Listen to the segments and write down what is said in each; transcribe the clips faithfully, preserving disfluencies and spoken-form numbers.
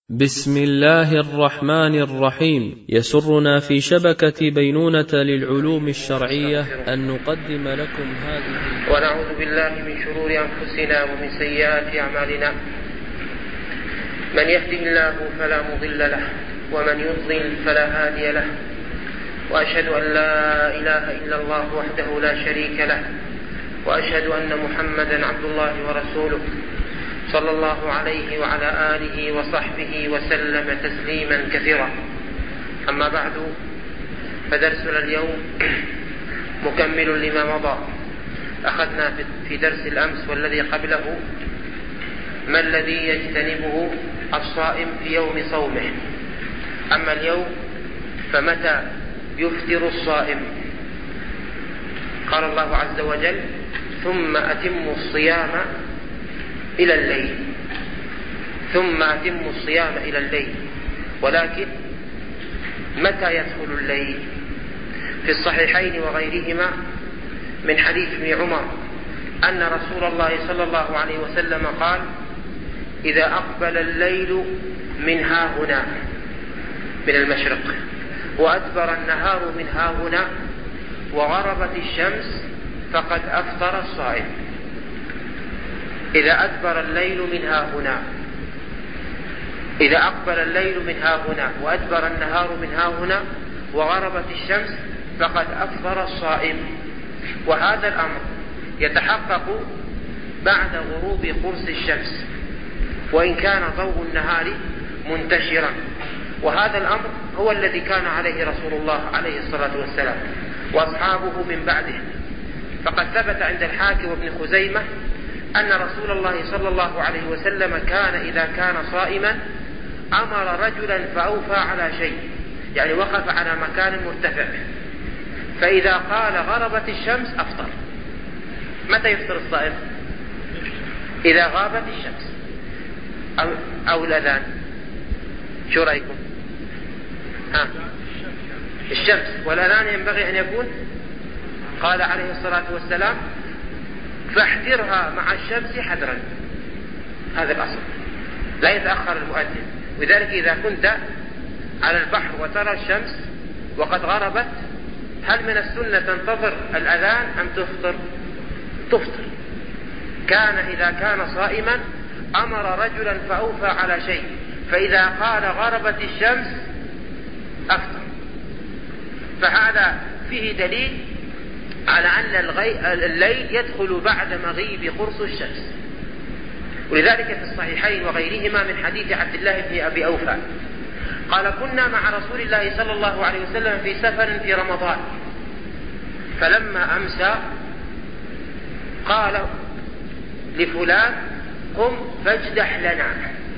بسم الله الرحمن الرحيم. يسرنا في شبكة بينونة للعلوم الشرعية أن نقدم لكم هذه. ونعوذ بالله من شرور أنفسنا ومن سيئات أعمالنا، من يهده الله فلا مضل له ومن يضلل فلا هادي له، وأشهد أن لا إله إلا الله وحده لا شريك له، وأشهد أن محمدا عبد الله ورسوله صلى الله عليه وعلى آله وصحبه وسلم تسليما كثيرا. أما بعد، فدرسنا اليوم مكمل لما مضى. أخذنا في درس الأمس والذي قبله ما الذي يجتنبه الصائم في يوم صومه. أما اليوم فمتى يفطر الصائم؟ قال الله عز وجل: ثم أتموا الصيام إلى الليل. ثم أتموا الصيام إلى الليل، ولكن متى يدخل الليل؟ في الصحيحين وغيرهما من حديث ابن عمر أن رسول الله صلى الله عليه وسلم قال: إذا أقبل الليل من ها هنا من المشرق وأدبر النهار من ها هنا وغربت الشمس فقد أفطر الصائم. إذا أدبر الليل من ها هنا إذا أقبل الليل من ها هنا وأدبر النهار من ها هنا وغربت الشمس فقد أفطر الصائم. وهذا الأمر يتحقق بعد غروب قرص الشمس، وإن كان ضوء النهار منتشرا. وهذا الأمر هو الذي كان عليه رسول الله عليه الصلاة والسلام وأصحابه من بعده. فقد ثبت عند الحاكم وابن خزيمة أن رسول الله صلى الله عليه وسلم كان إذا كان صائما أمر رجلا فأوفى على شيء، يعني وقف على مكان مرتفع، فإذا قال غربت الشمس أفطر. متى يفطر الصائم؟ إذا غابت الشمس أو, أو الأذان. شو رأيكم؟ ها؟ الشمس والأذان ينبغي أن يكون، قال عليه الصلاة والسلام: فاحذرها مع الشمس حذرا. هذا الأصل، لا يتأخر المؤذن. ولذلك إذا كنت على البحر وترى الشمس وقد غربت، هل من السنة تنتظر الأذان أم تفطر؟ تفطر. كان إذا كان صائما أمر رجلا فأوفى على شيء، فإذا قال غربت الشمس أفطر. فهذا فيه دليل على أن الليل يدخل بعد مغيب قرص الشمس. ولذلك في الصحيحين وغيرهما من حديث عبد الله بن أبي أوفى قال: كنا مع رسول الله صلى الله عليه وسلم في سفر في رمضان، فلما أمسى قال لفلان: قم فاجدح لنا.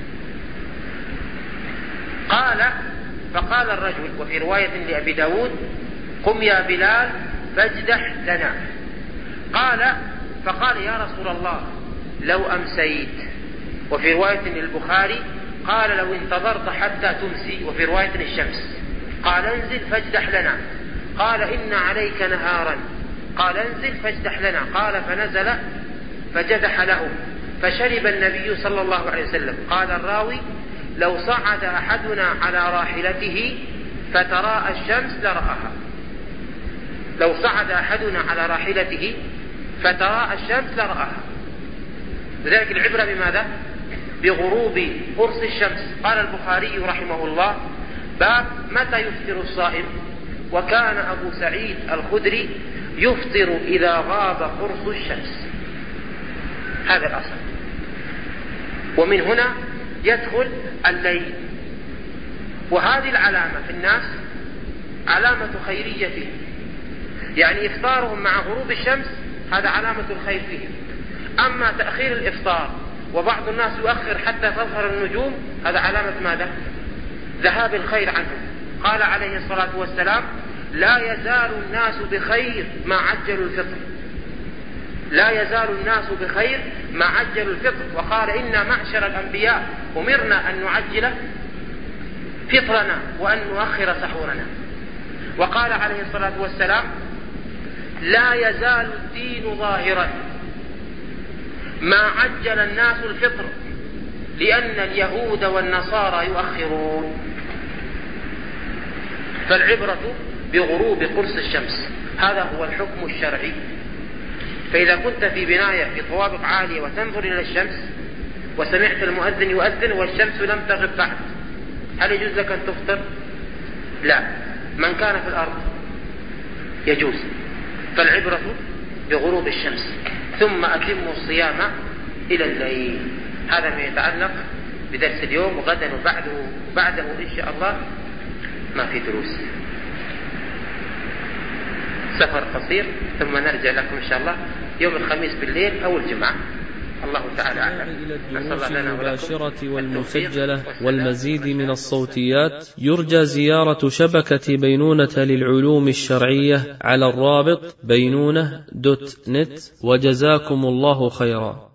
قال فقال الرجل، وفي رواية لأبي داود: قم يا بلال فاجدح لنا. قال فقال: يا رسول الله لو أمسيت. وفي رواية للبخاري قال: لو انتظرت حتى تمسي. وفي رواية الشمس. قال: انزل فاجدح لنا. قال: إن عليك نهارا. قال: انزل فاجدح لنا. قال فنزل فجدح له، فشرب النبي صلى الله عليه وسلم. قال الراوي: لو صعد أحدنا على راحلته فتراءى الشمس لرآها. لو صعد أحدنا على راحلته فتراءى الشمس لرآها. لذلك العبرة بماذا؟ بغروب قرص الشمس. قال البخاري رحمه الله: باب متى يفطر الصائم. وكان أبو سعيد الخدري يفطر إذا غاب قرص الشمس. هذا الأصل. ومن هنا يدخل الليل. وهذه العلامة في الناس علامة خيرية فيهم، يعني إفطارهم مع غروب الشمس هذا علامة الخير فيهم. أما تأخير الإفطار وبعض الناس يؤخر حتى تظهر النجوم، هذا علامة ماذا؟ ذهاب الخير عنهم. قال عليه الصلاة والسلام: لا يزال الناس بخير ما عجلوا الفطر. لا يزال الناس بخير ما عجلوا الفطر. وقال: إنا معشر الأنبياء أمرنا أن نعجل فطرنا وأن نؤخر سحورنا. وقال عليه الصلاة والسلام: لا يزال الدين ظاهرا ما عجل الناس الفطر لأن اليهود والنصارى يؤخرون. فالعبرة بغروب قرص الشمس، هذا هو الحكم الشرعي. فإذا كنت في بناية في طوابق عالية وتنظر إلى الشمس وسمعت المؤذن يؤذن والشمس لم تغب بعد، هل يجوز لك أن تفطر؟ لا. من كان في الأرض يجوز. فالعبرة بغروب الشمس، ثم أتموا الصيام إلى الليل. هذا ما يتعلق بدرس اليوم، وغدا وبعده بعده إن شاء الله ما في دروس، سفر قصير، ثم نرجع لكم إن شاء الله يوم الخميس بالليل أو الجمعة. الله تعالى أعلم. إلى الدروس المباشرة والمسجلة والمزيد من الصوتيات يرجى زيارة شبكة بينونة للعلوم الشرعية على الرابط بينونة دوت نت، وجزاكم الله خيرا.